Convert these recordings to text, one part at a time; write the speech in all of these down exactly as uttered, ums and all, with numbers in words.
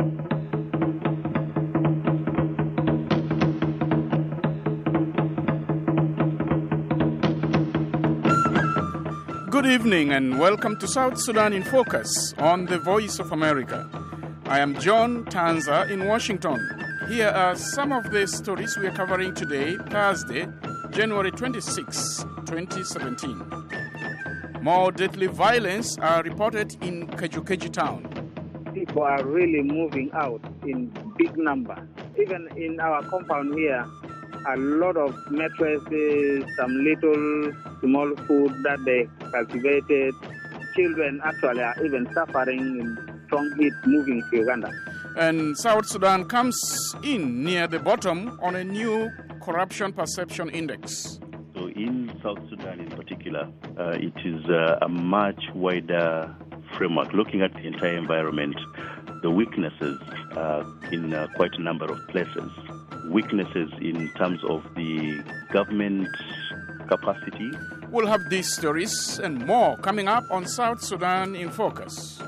Good evening and welcome to South Sudan in Focus on the Voice of America. I am John Tanza in Washington. Here are some of the stories we are covering today, Thursday, January twenty-sixth, twenty seventeen. More deadly violence are reported in Kajukeji town. People are really moving out in big number. Even in our compound here, a lot of mattresses, some little small food that they cultivated. Children actually are even suffering in strong heat moving to Uganda. And South Sudan comes in near the bottom on a new corruption perception index. So in South Sudan in particular, uh, it is uh, a much wider framework, looking at the entire environment, the weaknesses uh, in uh, quite a number of places. Weaknesses in terms of the government capacity. We'll have these stories and more coming up on South Sudan in Focus.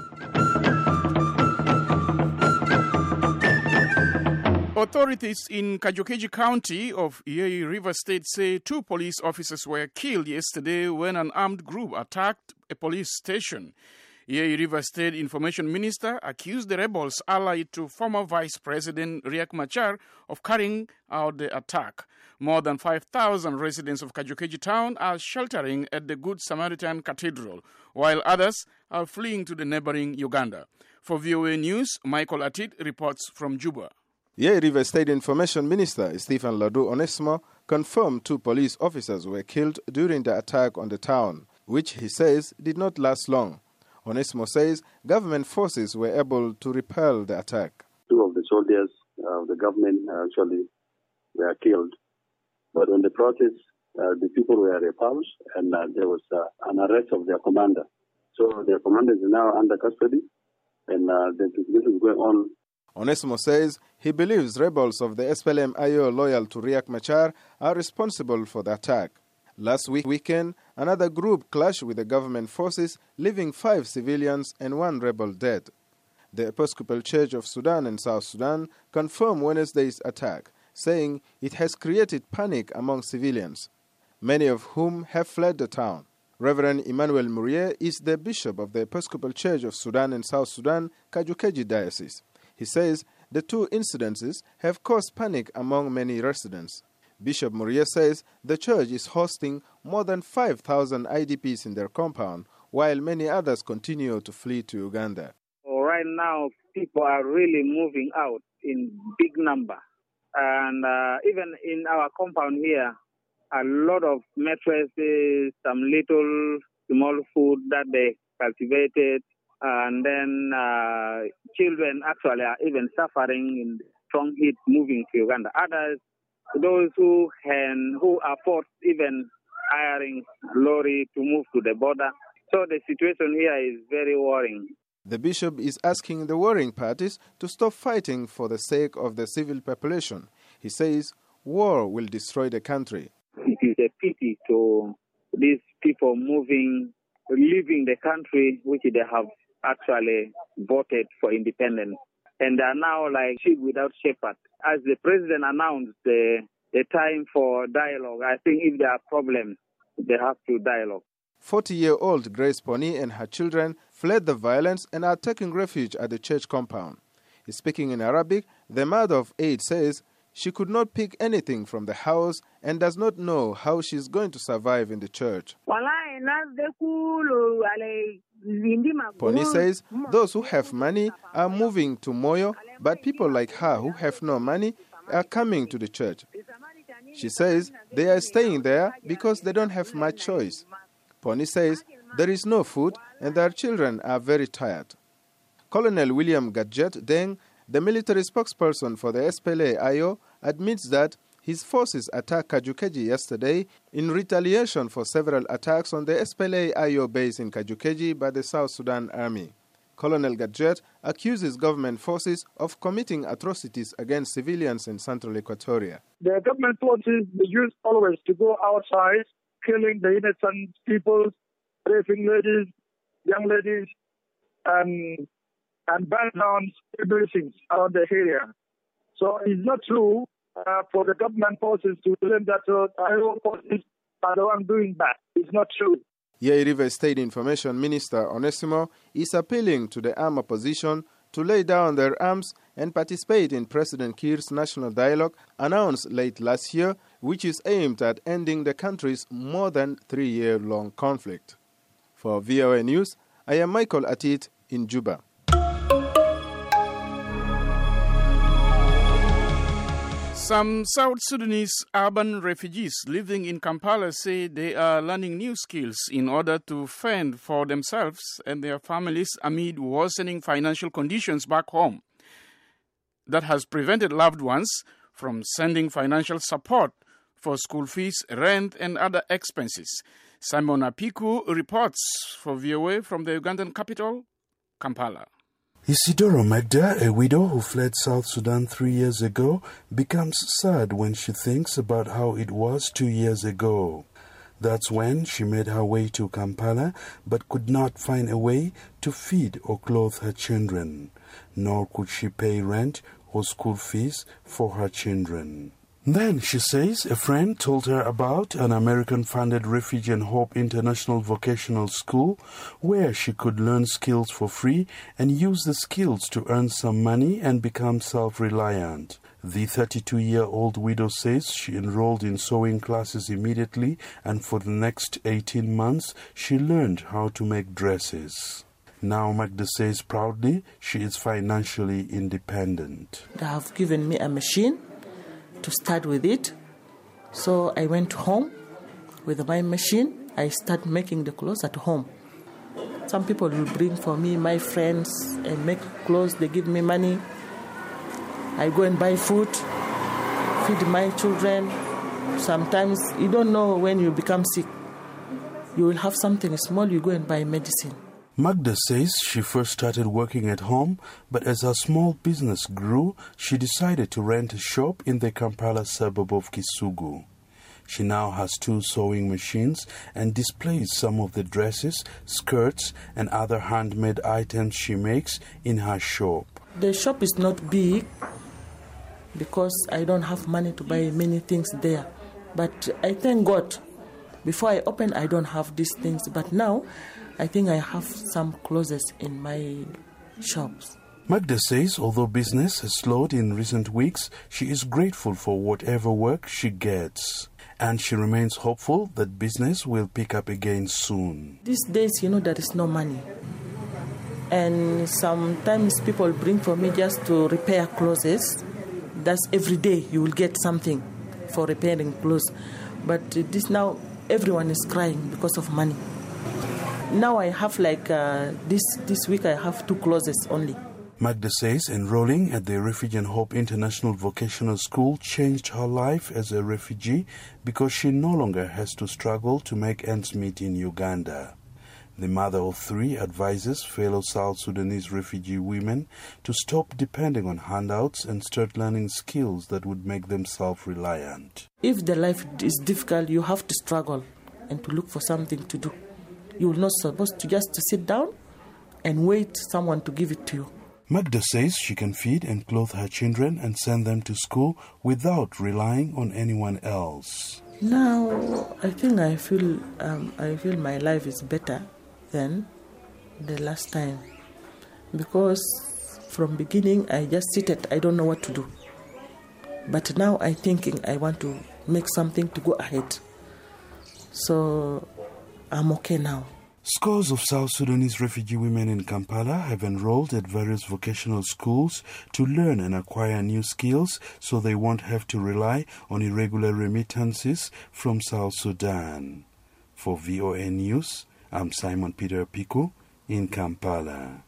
Authorities in Kajukeji County of Yei River State say two police officers were killed yesterday when an armed group attacked a police station. Yei River State Information Minister accused the rebels allied to former Vice President Riek Machar of carrying out the attack. More than five thousand residents of Kajukeji town are sheltering at the Good Samaritan Cathedral, while others are fleeing to the neighboring Uganda. For V O A News, Michael Atit reports from Juba. Yei River State Information Minister Stephen Ladu Onesmo confirmed two police officers were killed during the attack on the town, which he says did not last long. Onesmo says government forces were able to repel the attack. Two of the soldiers of uh, the government actually were killed. But in the process, uh, the people were repulsed and uh, there was uh, an arrest of their commander. So their commander is now under custody and uh, the investigation is going on. Onesmo says he believes rebels of the S P L M I O loyal to Riek Machar are responsible for the attack. Last week weekend, another group clashed with the government forces, leaving five civilians and one rebel dead. The Episcopal Church of Sudan and South Sudan confirmed Wednesday's attack, saying it has created panic among civilians, many of whom have fled the town. Reverend Emmanuel Murier is the bishop of the Episcopal Church of Sudan and South Sudan, Kajukeji Diocese. He says the two incidences have caused panic among many residents. Bishop Murier says the church is hosting more than five thousand I D Ps in their compound, while many others continue to flee to Uganda. Right now, people are really moving out in big number. And uh, even in our compound here, a lot of mattresses, some little small food that they cultivated, and then uh, children actually are even suffering in strong heat moving to Uganda. Others, those who can, who afford even hiring lorry to move to the border. So the situation here is very worrying. The bishop is asking the warring parties to stop fighting for the sake of the civil population. He says war will destroy the country. It is a pity to these people moving, leaving the country which they have actually voted for independence. And they are now like sheep without shepherd. As the president announced the, the time for dialogue, I think if there are problems, they have to dialogue. forty-year-old Grace Pony and her children fled the violence and are taking refuge at the church compound. Speaking in Arabic, the mother of eight says she could not pick anything from the house and does not know how she is going to survive in the church. Pony says those who have money are moving to Moyo, but people like her who have no money are coming to the church. She says they are staying there because they don't have much choice. Pony says there is no food and their children are very tired. Colonel William Gadget Deng, the military spokesperson for the S P L A I O, admits that his forces attacked Kajukeji yesterday in retaliation for several attacks on the S P L A I O base in Kajukeji by the South Sudan Army. Colonel Gadget accuses government forces of committing atrocities against civilians in central Equatoria. The government forces used always to go outside, killing the innocent people, raping ladies, young ladies, and and burn down everything around the area. So it's not true uh, for the government forces to claim that uh, I O forces are the one doing that. It's not true. Yei River State Information Minister Onesimo is appealing to the armed opposition to lay down their arms and participate in President Kiir's national dialogue announced late last year, which is aimed at ending the country's more than three-year-long conflict. For V O A News, I am Michael Atit in Juba. Some South Sudanese urban refugees living in Kampala say they are learning new skills in order to fend for themselves and their families amid worsening financial conditions back home. That has prevented loved ones from sending financial support for school fees, rent, and other expenses. Simon Apiku reports for V O A from the Ugandan capital, Kampala. Isidoro Magda, a widow who fled South Sudan three years ago, becomes sad when she thinks about how it was two years ago. That's when she made her way to Kampala but could not find a way to feed or clothe her children, nor could she pay rent or school fees for her children. Then, she says, a friend told her about an American-funded Refuge and Hope International Vocational School where she could learn skills for free and use the skills to earn some money and become self-reliant. The thirty-two-year-old widow says she enrolled in sewing classes immediately, and for the next eighteen months she learned how to make dresses. Now, Magda says proudly she is financially independent. They have given me a machine to start with it. So I went home with my machine. I started making the clothes at home. Some people will bring for me, my friends, and make clothes. They give me money. I go and buy food, feed my children. Sometimes you don't know when you become sick. You will have something small, you go and buy medicine. Magda says she first started working at home, but as her small business grew, she decided to rent a shop in the Kampala suburb of Kisugu. She now has two sewing machines and displays some of the dresses, skirts, and other handmade items she makes in her shop. The shop is not big because I don't have money to buy many things there. But I thank God. Before I opened, I don't have these things, but now I think I have some clothes in my shops. Magda says although business has slowed in recent weeks, she is grateful for whatever work she gets. And she remains hopeful that business will pick up again soon. These days, you know, there is no money. And sometimes people bring for me just to repair clothes. That's every day you will get something for repairing clothes. But this now, everyone is crying because of money. Now I have like, uh, this, this week I have two clothes only. Magda says enrolling at the Refuge and Hope International Vocational School changed her life as a refugee because she no longer has to struggle to make ends meet in Uganda. The mother of three advises fellow South Sudanese refugee women to stop depending on handouts and start learning skills that would make them self-reliant. If the life is difficult, you have to struggle and to look for something to do. You're not supposed to just to sit down and wait someone to give it to you. Magda says she can feed and clothe her children and send them to school without relying on anyone else. Now, I think I feel um, I feel my life is better than the last time. Because from beginning, I just sit, I don't know what to do. But now I'm thinking I want to make something to go ahead. So I'm okay now. Scores of South Sudanese refugee women in Kampala have enrolled at various vocational schools to learn and acquire new skills so they won't have to rely on irregular remittances from South Sudan. For V O A News, I'm Simon Peter Apiku in Kampala.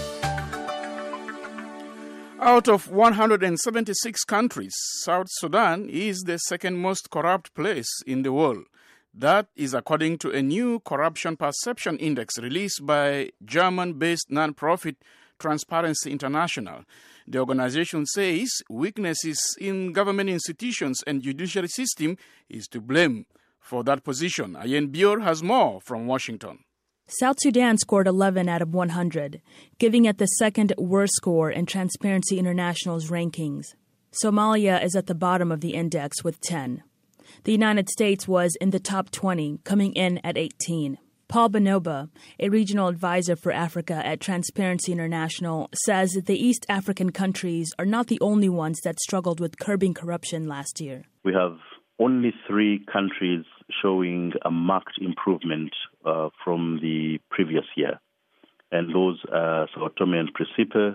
Out of one hundred seventy-six countries, South Sudan is the second most corrupt place in the world. That is according to a new corruption perception index released by German-based non-profit Transparency International. The organization says weaknesses in government institutions and judiciary system is to blame for that position. Ayen Bior has more from Washington. South Sudan scored eleven out of one hundred, giving it the second worst score in Transparency International's rankings. Somalia is at the bottom of the index with ten. The United States was in the top twenty, coming in at eighteen. Paul Banoba, a regional advisor for Africa at Transparency International, says that the East African countries are not the only ones that struggled with curbing corruption last year. We have only three countries showing a marked improvement uh, from the previous year. And those are Sao Tome and Principe,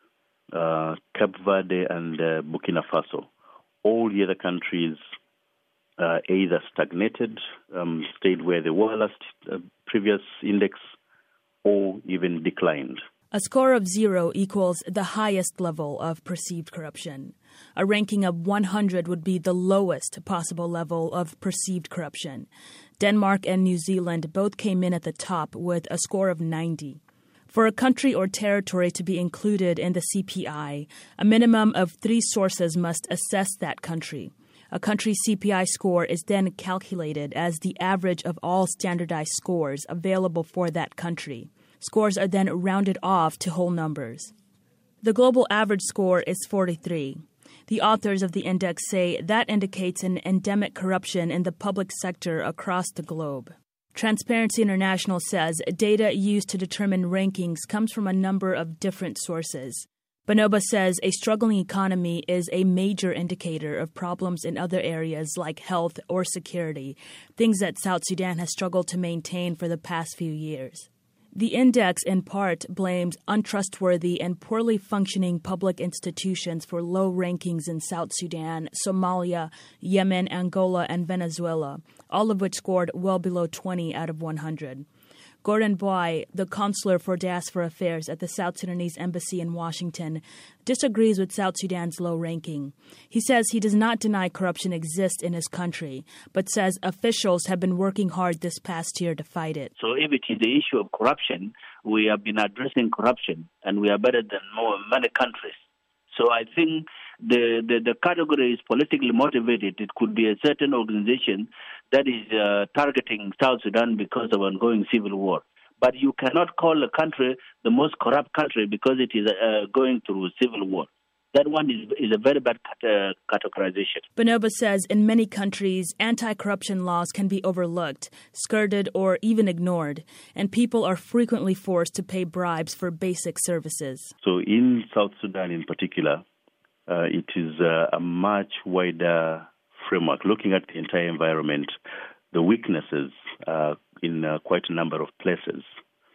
uh, Cape Verde, and uh, Burkina Faso. All the other countries uh, either stagnated, um, stayed where they were last uh, previous index, or even declined. A score of zero equals the highest level of perceived corruption. A ranking of one hundred would be the lowest possible level of perceived corruption. Denmark and New Zealand both came in at the top with a score of ninety. For a country or territory to be included in the C P I, a minimum of three sources must assess that country. A country's C P I score is then calculated as the average of all standardized scores available for that country. Scores are then rounded off to whole numbers. The global average score is forty-three. The authors of the index say that indicates an endemic corruption in the public sector across the globe. Transparency International says data used to determine rankings comes from a number of different sources. Banoba says a struggling economy is a major indicator of problems in other areas like health or security, things that South Sudan has struggled to maintain for the past few years. The index, in part, blames untrustworthy and poorly functioning public institutions for low rankings in South Sudan, Somalia, Yemen, Angola, and Venezuela, all of which scored well below twenty out of one hundred. Gordon Boy, the consular for diaspora affairs at the South Sudanese embassy in Washington, disagrees with South Sudan's low ranking. He says he does not deny corruption exists in his country, but says officials have been working hard this past year to fight it. So if it is the issue of corruption, we have been addressing corruption, and we are better than more, many countries. So I think the, the, the category is politically motivated. It could be a certain organization that is uh, targeting South Sudan because of ongoing civil war. But you cannot call a country the most corrupt country because it is uh, going through civil war. That one is, is a very bad cat- uh, categorization. Banoba says in many countries, anti-corruption laws can be overlooked, skirted, or even ignored, and people are frequently forced to pay bribes for basic services. So in South Sudan in particular, uh, it is uh, a much wider framework. Looking at the entire environment, the weaknesses uh, in uh, quite a number of places.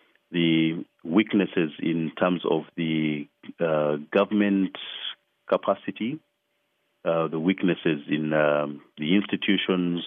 The weaknesses in terms of the uh, government capacity, uh, the weaknesses in um, the institutions,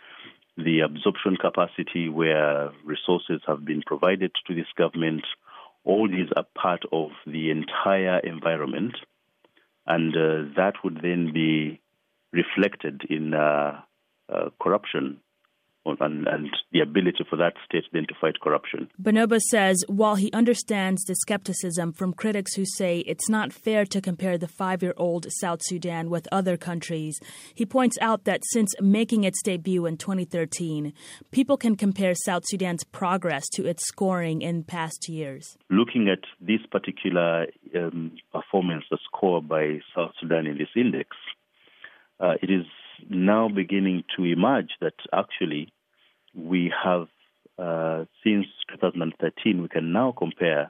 the absorption capacity where resources have been provided to this government, all these are part of the entire environment, and uh, that would then be reflected in uh, uh, corruption. And, and the ability for that state then to fight corruption. Banoba says while he understands the skepticism from critics who say it's not fair to compare the five-year-old South Sudan with other countries, he points out that since making its debut in twenty thirteen, people can compare South Sudan's progress to its scoring in past years. Looking at this particular um, performance, the score by South Sudan in this index, uh, it is now beginning to emerge that actually we have, uh, since two thousand thirteen, we can now compare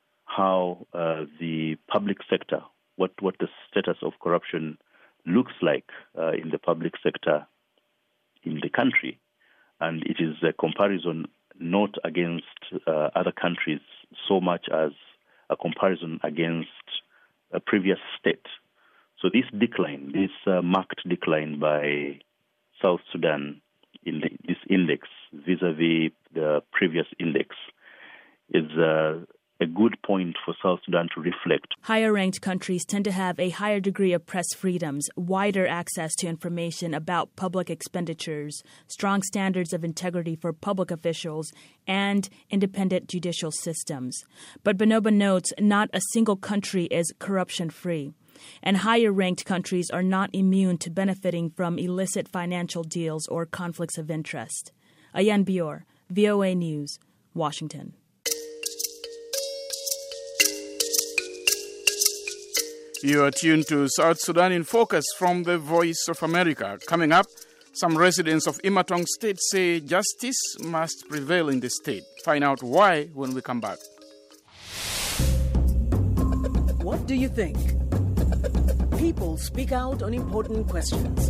how uh, the public sector, what, what the status of corruption looks like uh, in the public sector in the country. And it is a comparison not against uh, other countries so much as a comparison against a previous state. So this decline, this uh, marked decline by South Sudan in the, this index vis-a-vis the previous index is uh, a good point for South Sudan to reflect. Higher-ranked countries tend to have a higher degree of press freedoms, wider access to information about public expenditures, strong standards of integrity for public officials, and independent judicial systems. But Banoba notes not a single country is corruption-free. And higher-ranked countries are not immune to benefiting from illicit financial deals or conflicts of interest. Ayan Bior, V O A News, Washington. You are tuned to South Sudan in Focus from the Voice of America. Coming up, some residents of Imatong State say justice must prevail in the state. Find out why when we come back. What do you think? People speak out on important questions.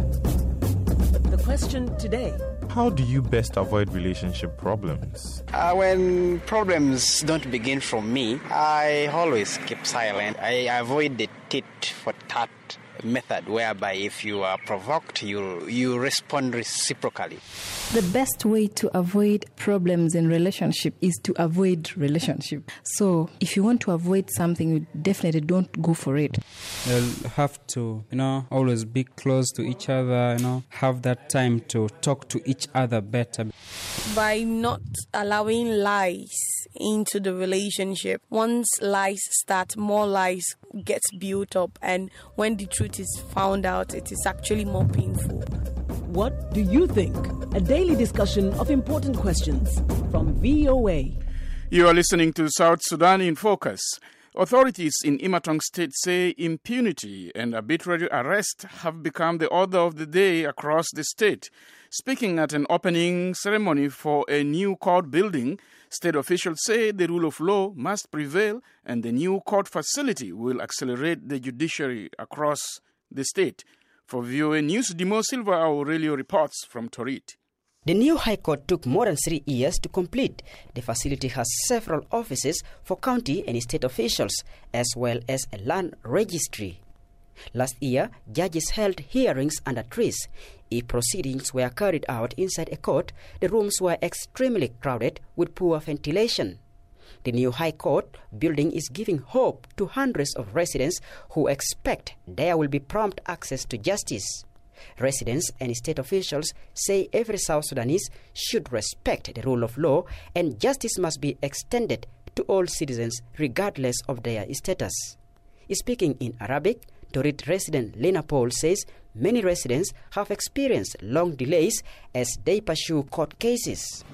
The question today: how do you best avoid relationship problems? Uh, when problems don't begin from me, I always keep silent. I avoid the tit for tat method, whereby if you are provoked, you you respond reciprocally. The best way to avoid problems in relationship is to avoid relationship. So if you want to avoid something, you definitely don't go for it. They'll have to, you know, always be close to each other, you know, have that time to talk to each other better. By not allowing lies into the relationship. Once lies start, more lies gets built up, and when the truth is found out, it is actually more painful. What do you think? A daily discussion of important questions from V O A. You are listening to South Sudan in Focus. Authorities in Imatong State say impunity and arbitrary arrest have become the order of the day across the state. Speaking at an opening ceremony for a new court building, state officials say the rule of law must prevail and the new court facility will accelerate the judiciary across the state. For V O A News, Dimo Silva Aurelio reports from Torit. The new High Court took more than three years to complete. The facility has several offices for county and state officials, as well as a land registry. Last year, judges held hearings under trees. If proceedings were carried out inside a court, the rooms were extremely crowded with poor ventilation. The new High Court building is giving hope to hundreds of residents who expect there will be prompt access to justice. Residents and state officials say every South Sudanese should respect the rule of law and justice must be extended to all citizens regardless of their status. Speaking in Arabic, Torit resident Lena Paul says many residents have experienced long delays as they pursue court cases.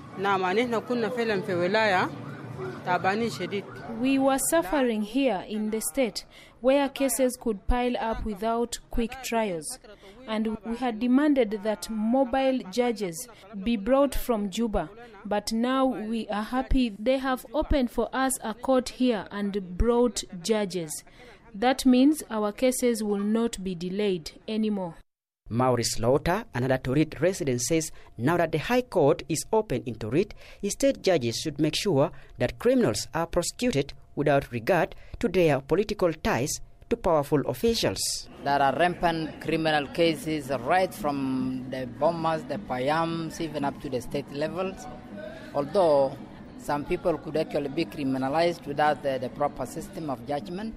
We were suffering here in the state where cases could pile up without quick trials, and we had demanded that mobile judges be brought from Juba, but now we are happy they have opened for us a court here and brought judges. That means our cases will not be delayed anymore. Maurice Lauter, another Torit resident, says now that the High Court is open in Torit, state judges should make sure that criminals are prosecuted without regard to their political ties to powerful officials. There are rampant criminal cases right from the bombers, the Payams, even up to the state levels. Although some people could actually be criminalized without the, the proper system of judgment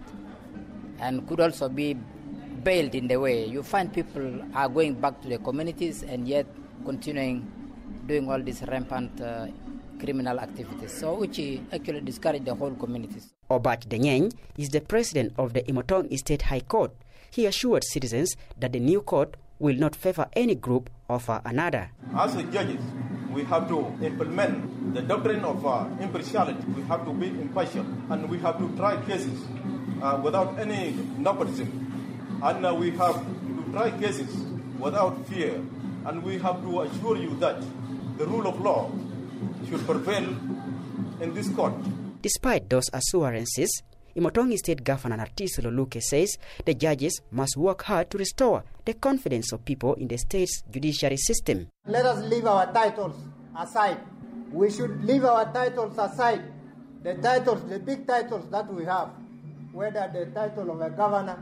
and could also be bailed in the way. You find people are going back to the communities and yet continuing doing all these rampant uh, criminal activities, so which actually discourage the whole communities. Obach Denyeng is the president of the Imotong State High Court. He assured citizens that the new court will not favor any group over another. As judges, we have to implement the doctrine of uh, impartiality. We have to be impartial, and we have to try cases uh, without any nepotism. And uh, we have to try cases without fear, and we have to assure you that the rule of law should prevail in this court. Despite those assurances, Imotong State Governor Narciso Loluke says the judges must work hard to restore the confidence of people in the state's judiciary system. Let us leave our titles aside. We should leave our titles aside. The titles, the big titles that we have, whether the title of a governor,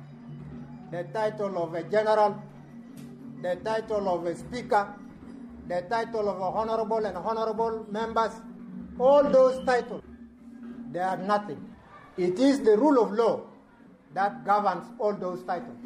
the title of a general, the title of a speaker, the title of a honorable and honorable members, all those titles, they are nothing. It is the rule of law that governs all those titles.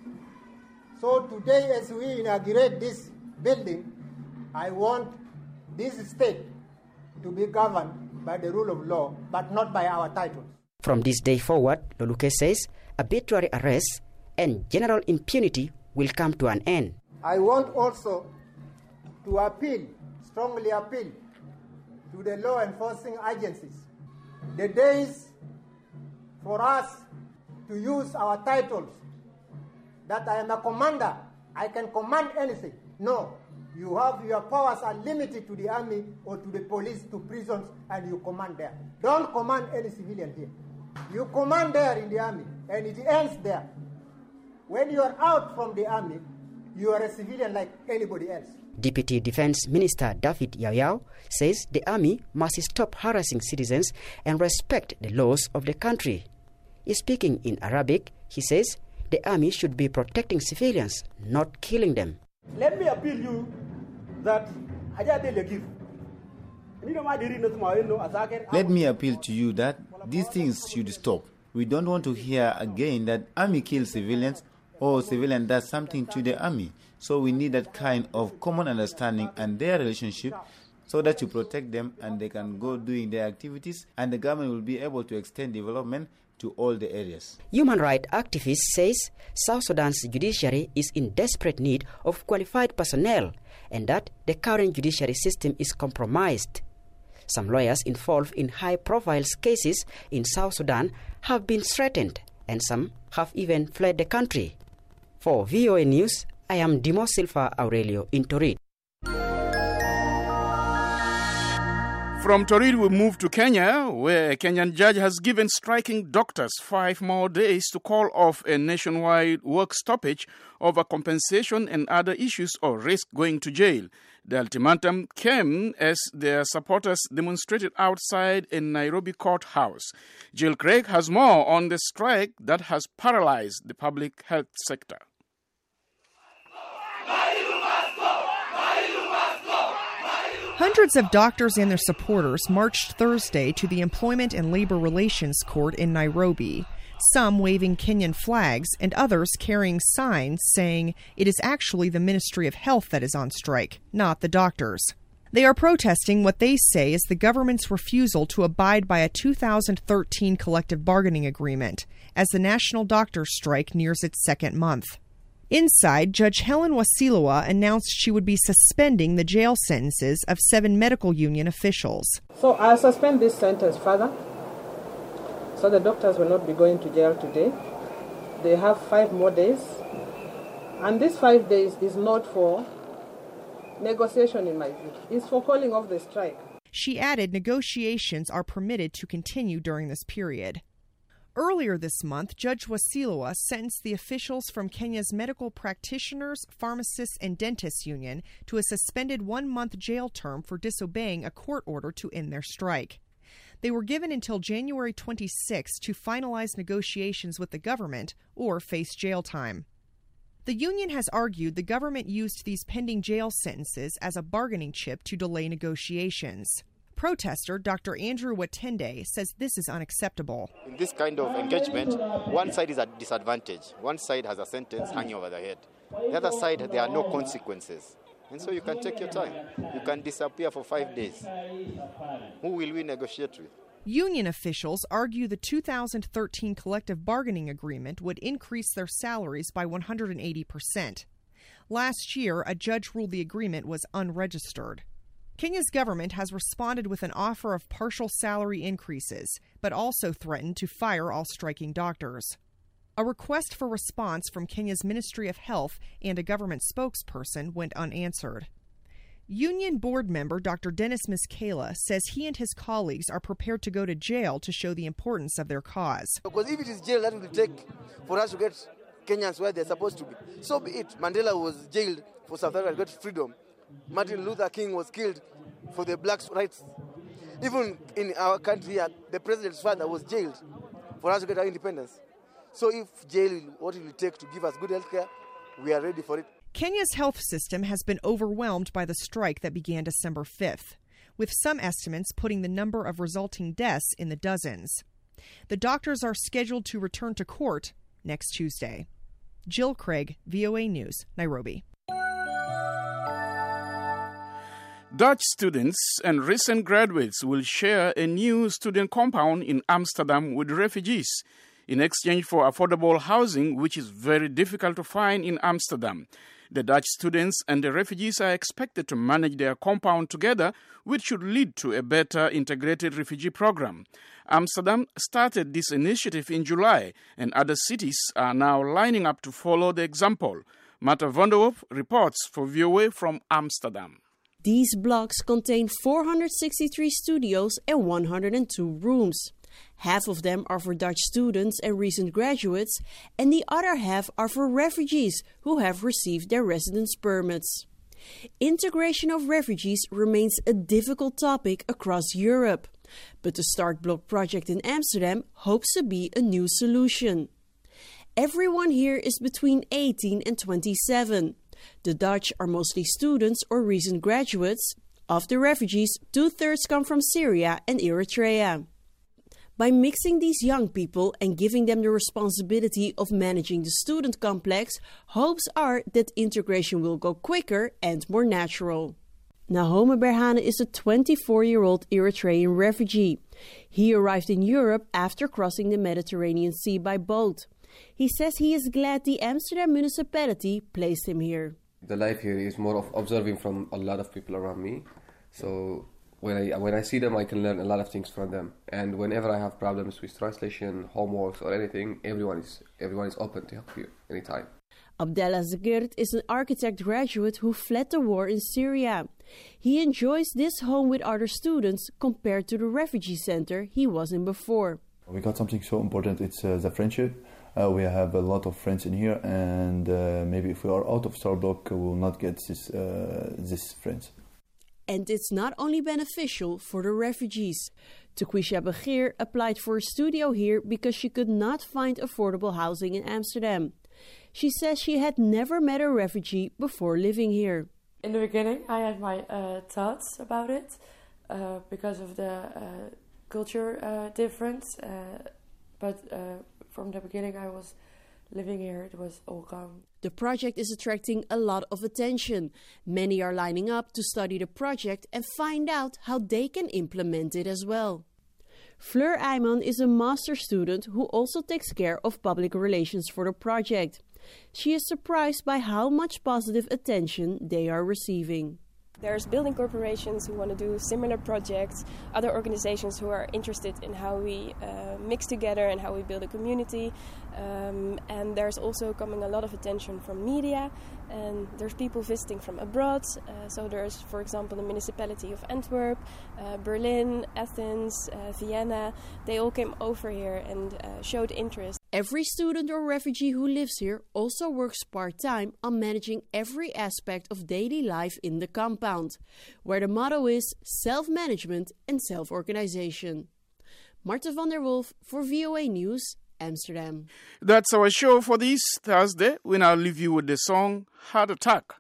So today, as we inaugurate this building, I want this state to be governed by the rule of law, but not by our titles. From this day forward, Loluke says, arbitrary arrests and general impunity will come to an end. I want also to appeal, strongly appeal, to the law enforcing agencies. The days for us to use our titles, that I am a commander, I can command anything. No, you have your powers are limited to the army or to the police, to prisons, and you command there. Don't command any civilian here. You command there in the army, and it ends there. When you are out from the army, you are a civilian like anybody else. Deputy Defense Minister David Yauyao says the army must stop harassing citizens and respect the laws of the country. Speaking in Arabic, he says the army should be protecting civilians, not killing them. Let me appeal you that Let me appeal to you that these things should stop. We don't want to hear again that army kills civilians or civilian does something to the army. So we need that kind of common understanding and their relationship so that you protect them and they can go doing their activities and the government will be able to extend development to all the areas. Human rights activist says South Sudan's judiciary is in desperate need of qualified personnel and that the current judiciary system is compromised. Some lawyers involved in high-profile cases in South Sudan have been threatened and some have even fled the country. For V O A News, I am Dimo Silva Aurelio in Torid. From Torid, we move to Kenya, where a Kenyan judge has given striking doctors five more days to call off a nationwide work stoppage over compensation and other issues or risk going to jail. The ultimatum came as their supporters demonstrated outside a Nairobi courthouse. Jill Craig has more on the strike that has paralyzed the public health sector. Hundreds of doctors and their supporters marched Thursday to the Employment and Labor Relations Court in Nairobi, some waving Kenyan flags and others carrying signs saying it is actually the Ministry of Health that is on strike, not the doctors. They are protesting what they say is the government's refusal to abide by a two thousand thirteen collective bargaining agreement as the national doctors' strike nears its second month. Inside, Judge Helen Wasilawa announced she would be suspending the jail sentences of seven medical union officials. So I'll suspend this sentence further, so the doctors will not be going to jail today. They have five more days, and this five days is not for negotiation in my view. It's for calling off the strike. She added negotiations are permitted to continue during this period. Earlier this month, Judge Wasilawa sentenced the officials from Kenya's Medical Practitioners, Pharmacists, and Dentists Union to a suspended one-month jail term for disobeying a court order to end their strike. They were given until January twenty-sixth to finalize negotiations with the government or face jail time. The union has argued the government used these pending jail sentences as a bargaining chip to delay negotiations. Protester Doctor Andrew Watende says this is unacceptable. In this kind of engagement, one side is at disadvantage. One side has a sentence hanging over their head. The other side, there are no consequences. And so you can take your time. You can disappear for five days. Who will we negotiate with? Union officials argue the two thousand thirteen collective bargaining agreement would increase their salaries by one hundred eighty percent. Last year, a judge ruled the agreement was unregistered. Kenya's government has responded with an offer of partial salary increases, but also threatened to fire all striking doctors. A request for response from Kenya's Ministry of Health and a government spokesperson went unanswered. Union board member Doctor Dennis Miskela says he and his colleagues are prepared to go to jail to show the importance of their cause. Because if it is jail that will take for us to get Kenyans where they're supposed to be, so be it. Mandela was jailed for South Africa to get freedom. Martin Luther King was killed for the blacks' rights. Even in our country, the president's father was jailed for us to get our independence. So if jail, what it will take to give us good health care, we are ready for it. Kenya's health system has been overwhelmed by the strike that began December fifth, with some estimates putting the number of resulting deaths in the dozens. The doctors are scheduled to return to court next Tuesday. Jill Craig, V O A News, Nairobi. Dutch students and recent graduates will share a new student compound in Amsterdam with refugees in exchange for affordable housing, which is very difficult to find in Amsterdam. The Dutch students and the refugees are expected to manage their compound together, which should lead to a better integrated refugee program. Amsterdam started this initiative in July, and other cities are now lining up to follow the example. Marta van der Wolf reports for V O A from Amsterdam. These blocks contain four hundred sixty-three studios and one hundred two rooms. Half of them are for Dutch students and recent graduates, and the other half are for refugees who have received their residence permits. Integration of refugees remains a difficult topic across Europe, but the Start Block project in Amsterdam hopes to be a new solution. Everyone here is between eighteen and twenty-seven. The Dutch are mostly students or recent graduates. Of the refugees, two-thirds come from Syria and Eritrea. By mixing these young people and giving them the responsibility of managing the student complex, hopes are that integration will go quicker and more natural. Nahome Berhane is a twenty-four-year-old Eritrean refugee. He arrived in Europe after crossing the Mediterranean Sea by boat. He says he is glad the Amsterdam municipality placed him here. The life here is more of observing from a lot of people around me. So when I when I see them, I can learn a lot of things from them. And whenever I have problems with translation, homework, or anything, everyone is everyone is open to help you anytime. Abdallah Zagirt is an architect graduate who fled the war in Syria. He enjoys this home with other students compared to the refugee center he was in before. We got something so important, it's uh, the friendship. Uh, we have a lot of friends in here, and uh, maybe if we are out of Start Block, we will not get this, uh, these friends. And it's not only beneficial for the refugees. Tuquisha Begir applied for a studio here because she could not find affordable housing in Amsterdam. She says she had never met a refugee before living here. In the beginning, I had my uh, thoughts about it uh, because of the uh, culture uh, difference, uh, but uh, from the beginning I was living here, it was all gone. The project is attracting a lot of attention. Many are lining up to study the project and find out how they can implement it as well. Fleur Eyman is a master student who also takes care of public relations for the project. She is surprised by how much positive attention they are receiving. There's building corporations who want to do similar projects, other organizations who are interested in how we uh, mix together and how we build a community. Um, and there's also coming a lot of attention from media, and there's people visiting from abroad. Uh, so there's, for example, the municipality of Antwerp, uh, Berlin, Athens, uh, Vienna. They all came over here and uh, showed interest. Every student or refugee who lives here also works part-time on managing every aspect of daily life in the compound, where the motto is self-management and self-organization. Marta van der Wolf for V O A News, Amsterdam. That's our show for this Thursday. We now leave you with the song Heart Attack.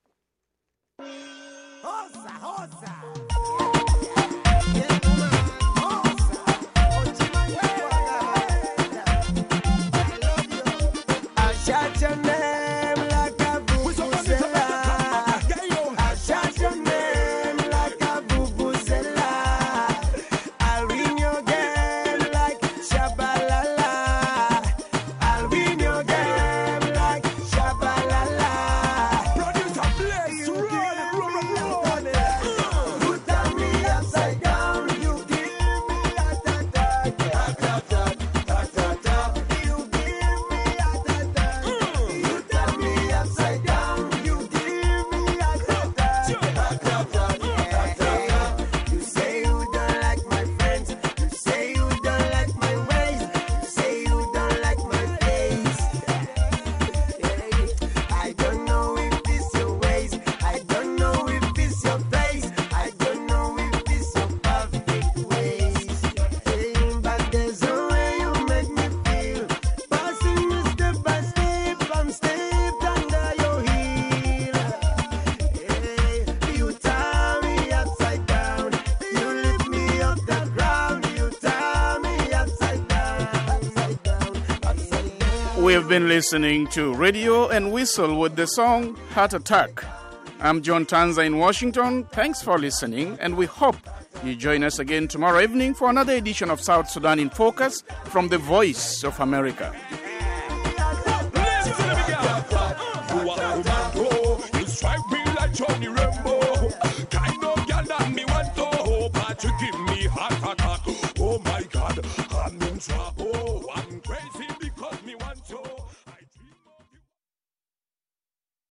We have been listening to Radio and Whistle with the song Heart Attack. I'm John Tanza in Washington. Thanks for listening, and we hope you join us again tomorrow evening for another edition of South Sudan in Focus from the Voice of America.